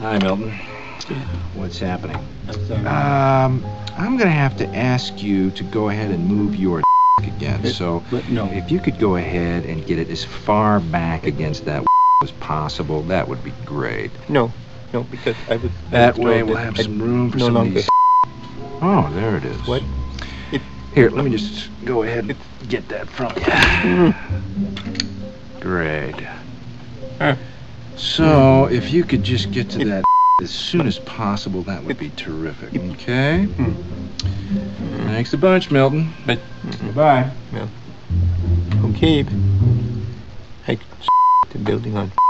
Hi, Milton. What's happening? I'm gonna have to ask you to go ahead and move your again. So, No. if you could go ahead and get it as far back against that as possible, that would be great. No, because I was. That way we'll have some room for some of these. Oh, there it is. What? Here, let me just go ahead and get that from you. Great. So, if you could just get to that as soon as possible, that would be terrific. Okay? Thanks a bunch, Milton. But Goodbye. okay. I the building on.